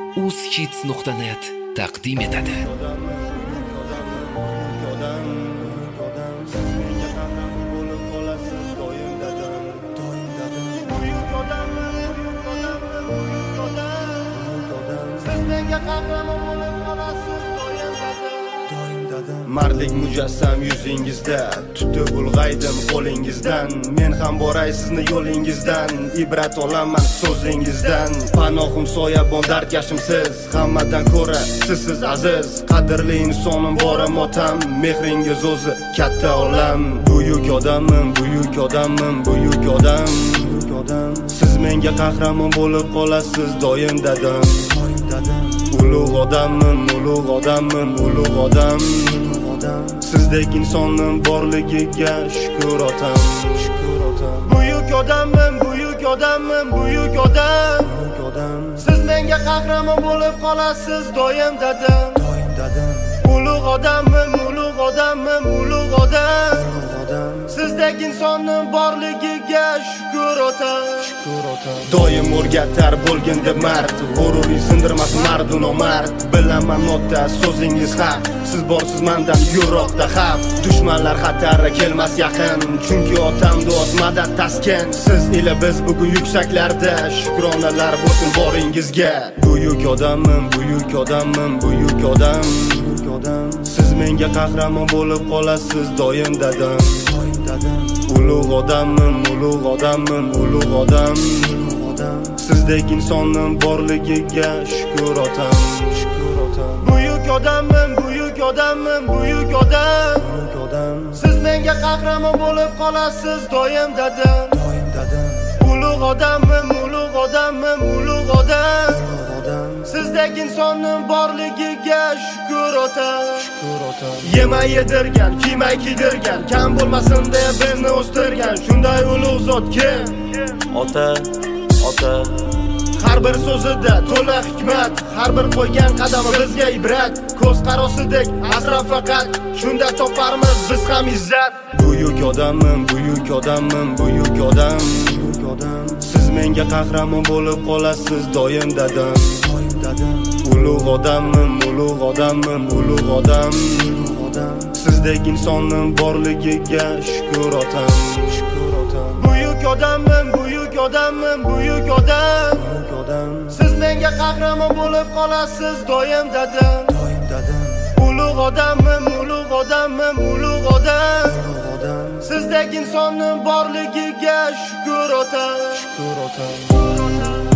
uzhits.net taqdim etadi. Mardlik mujassam yuzingizda, tutib ulg'aydim qo'lingizdan. Men ham boray sizni yo'lingizdan, ibrat olaman so'zingizdan. Panohim soyabon dardkashimsiz, hammadan ko'ra sizsiz aziz. Qadrli insonim borim otam, mehringiz o'zi katta olam. Buyuk odamim, buyuk odamim, buyuk odam. Siz menga qahramon bo'lib qolasiz doim dadam. Ulug' odamim, ulug' odamim, ulug' odam. Sizdek insonning borligiga shukr otam. Buyuk odamim, buyuk odamim, buyuk odam. Siz menga qahramon bo'lib qolasiz doim dadam. Ulug' odamim, ulug' odamim, ulug' odam. Sizdek insonning borligiga shukr otam. Doim o'rgatar bo'lgin deb mard, g'ururing sindirmas mardu nomard. Bilaman ota so'zingiz haq, siz borsiz mendan yiroqda xavf. Dushmanlar xatari kelmas yaqin, chunki otam duos madad taskin. Siz ila biz bugun yuksaklarda, shukronalar bo'lsin boringizga. Buyuk odamim, buyuk odamim, buyuk odam. Siz menga qahramon bo'lib qolasiz doim dadam. Ulug' odamim, ulug' odamim, ulug' odam. Sizdek insonning borligiga shukr otam. Buyuk odamim, buyuk odamim, buyuk odam. Siz menga qahramon bo'lib qolasiz doim dadam. Ulug' odamim, ulug' odamim, ulug' odam. Sizdek insonning borligiga shukr otam. Yemay yedirgan, kiymay kiydirgan, kam bo'lmasin deb bizni o'stirgan shunday ulug' zot kim? Ota, ota. Har bir so'zida to'la hikmat, har bir qo'ygan qadami bizga ibrat. Ko'z qarosidek asrab faqat, shunda toparmiz biz ham izzat. Buyuk odamim, buyuk odamim, buyuk odam. Siz menga qahramon bo'lib qolasiz doim dadam. Ulug' odamim, ulug' odamim, ulug' odam. Sizdek insonning borligiga shukr otam. Buyuk odamim, buyuk odamim, buyuk odam. Siz menga qahramon bo'lib qolasiz doim dadam. Ulug' odamim, ulug' odamim, ulug' odam. Sizdek insonning borligiga shukr otam.